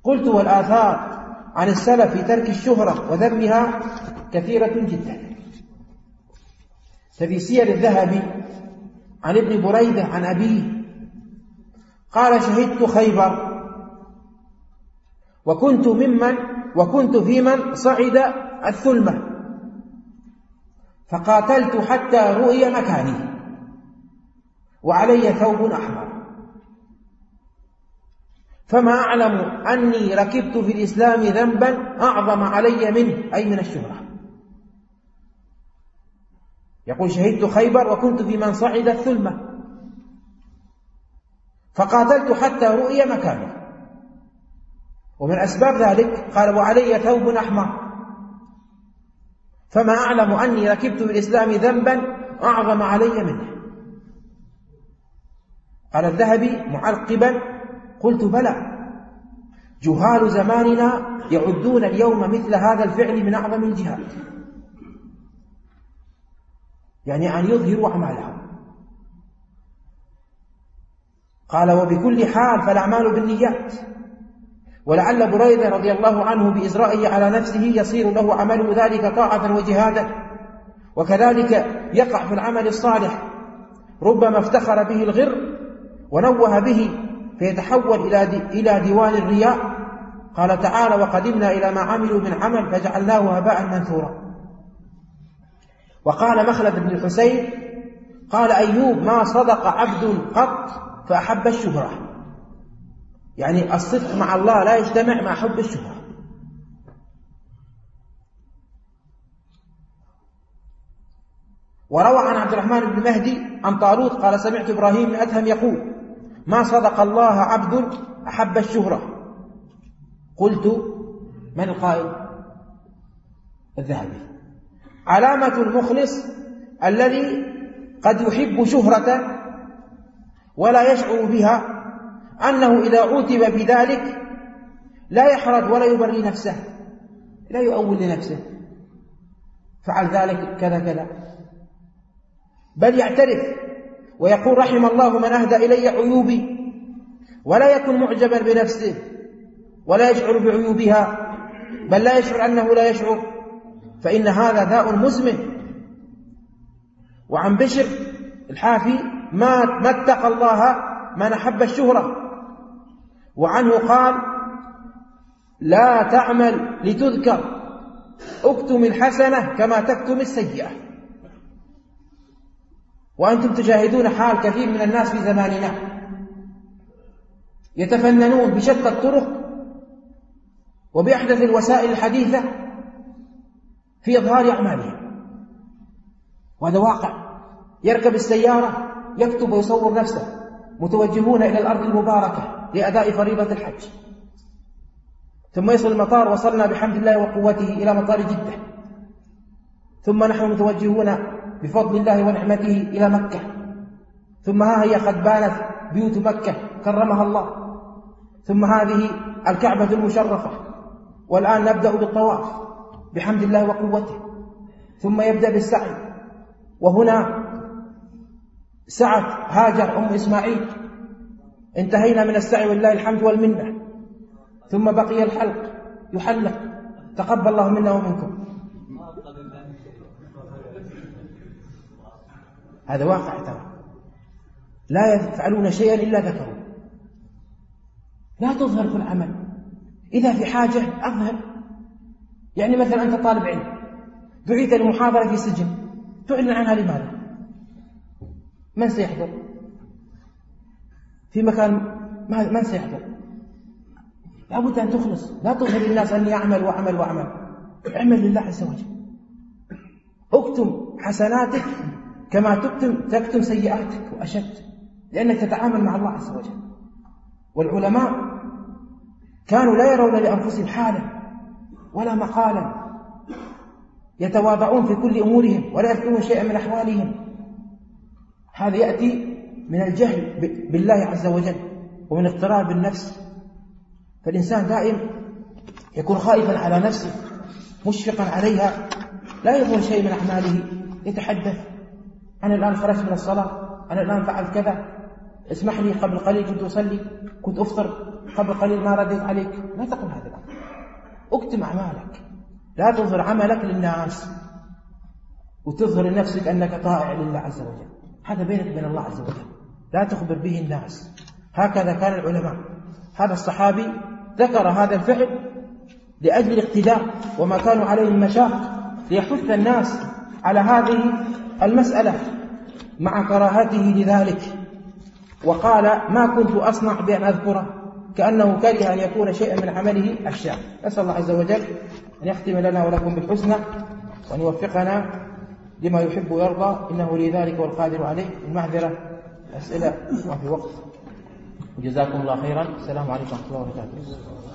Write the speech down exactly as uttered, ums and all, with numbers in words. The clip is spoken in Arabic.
قلت: والآثار عن السلف في ترك الشهرة وذمها كثيرة جدا. ففي سير الذهبي عن ابن بريدة عن أبيه قال: شهدت خيبر وكنت ممن وكنت في من صعد الثلمة، فقاتلت حتى رؤي مكاني وعلي ثوب أحمر، فما أعلم أني ركبت في الإسلام ذنبا أعظم علي منه، أي من الشهرة. يقول: شهدت خيبر وكنت في من صعد الثلمة، فقاتلت حتى رؤي مكانه. ومن أسباب ذلك قال: وعلي ثوب أحمر، فما أعلم أني ركبت في الإسلام ذنبا أعظم علي منه. قال الذهبي معقبا: قلت: بلى، جهال زماننا يعدون اليوم مثل هذا الفعل من أعظم الجهاد، يعني أن يظهروا أعمالهم. قال: وبكل حال فالأعمال بالنيات، ولعل بريدة رضي الله عنه بإزرائه على نفسه يصير له عمل ذلك طاعة وجهادا، وكذلك يقع في العمل الصالح ربما افتخر به الغر ونوه به فيتحول إلى ديوان الرياء. قال تعالى: وقدمنا إلى ما عملوا من عمل فجعلناه هباء منثورا. وقال مخلد بن الحسين قال: أيوب ما صدق عبد قط فأحب الشهرة، يعني الصدق مع الله لا يجتمع مع حب الشهرة. وروى عن عبد الرحمن بن مهدي عن طالوت قال: سمعت إبراهيم بن أدهم يقول: ما صدق الله عبد أحب الشهرة. قلت: من القائل؟ الذهبي. علامة المخلص الذي قد يحب شهرة ولا يشعر بها أنه إذا عوتب بذلك لا يحرج ولا يبري نفسه، لا يؤول لنفسه فعل ذلك كذا كذا، بل يعترف ويقول: رحم الله من أهدى إلي عيوبي، ولا يكن معجبا بنفسه ولا يشعر بعيوبها، بل لا يشعر أنه لا يشعر، فإن هذا داء مزمن. وعن بشر الحافي: ما ما اتقى الله من أحب الشهرة. وعنه قال: لا تعمل لتذكر، اكتم الحسنة كما تكتم السيئة. وأنتم تشاهدون حال كثير من الناس في زماننا يتفننون بشتى الطرق وبأحدث الوسائل الحديثة في إظهار أعمالهم، وهذا واقع. يركب السيارة يكتب ويصور نفسه متوجهون إلى الأرض المباركة لأداء فريضة الحج، ثم يصل المطار: وصلنا بحمد الله وقوته إلى مطار جدة، ثم نحن متوجهون بفضل الله ونعمته إلى مكة، ثم ها هي قد بانت بيوت مكة كرمها الله، ثم هذه الكعبة المشرفة، والآن نبدأ بالطواف بحمد الله وقوته، ثم يبدأ بالسعي. وهنا سعت هاجر أم إسماعيل، انتهينا من السعي ولله الحمد والمنة، ثم بقي الحلق يحلق، تقبل الله منا ومنكم. هذا واقع ترى، لا يفعلون شيئا إلا ذكروا. لا تظهر في العمل، إذا في حاجة أظهر. يعني مثلا أنت طالب علم دعيت لمحاضرة في سجن، تعلن عنها لماذا؟ من سيحضر؟ في مكان من سيحضر؟ لابد أن تخلص، لا تظهر للناس أني أعمل وأعمل وأعمل، اعمل لله عز وجل. اكتم حسناتك كما تكتم تكتم سيئاتك وأشد، لأنك تتعامل مع الله عز وجل. والعلماء كانوا لا يرون لأنفسهم حالا ولا مقالا، يتواضعون في كل أمورهم ولا يذكرون شيئا من أحوالهم. هذا يأتي من الجهل بالله عز وجل ومن اقتراب بالنفس. فالإنسان دائم يكون خائفا على نفسه مشفقا عليها، لا يظهر شيء من أعماله، يتحدث: أنا الآن خرجت من الصلاة، أنا الآن فعلت كذا، اسمح لي قبل قليل كنت أصلي، كنت أفطر، قبل قليل ما رديت عليك، لا تقل هذا الأمر. اكتم أعمالك، لا تظهر عملك للناس وتظهر لنفسك أنك طائع لله عز وجل، هذا بينك وبين الله عز وجل، لا تخبر به الناس. هكذا كان العلماء. هذا الصحابي ذكر هذا الفعل لأجل الاقتداء وما كانوا عليه من مشاق، ليحث الناس على هذه المسألة مع كراهته لذلك. وقال: ما كنت أصنع بأن أذكره، كأنه كره أن يكون شيئا من عمله الشاق. نسأل الله عز وجل أن يختم لنا ولكم بالحسنى، وأن يوفقنا لما يحب ويرضى، إنه لذلك والقادر عليه. المعذرة أسئلة وفي وقت. جزاكم الله خيرا. السلام عليكم ورحمة الله وبركاته.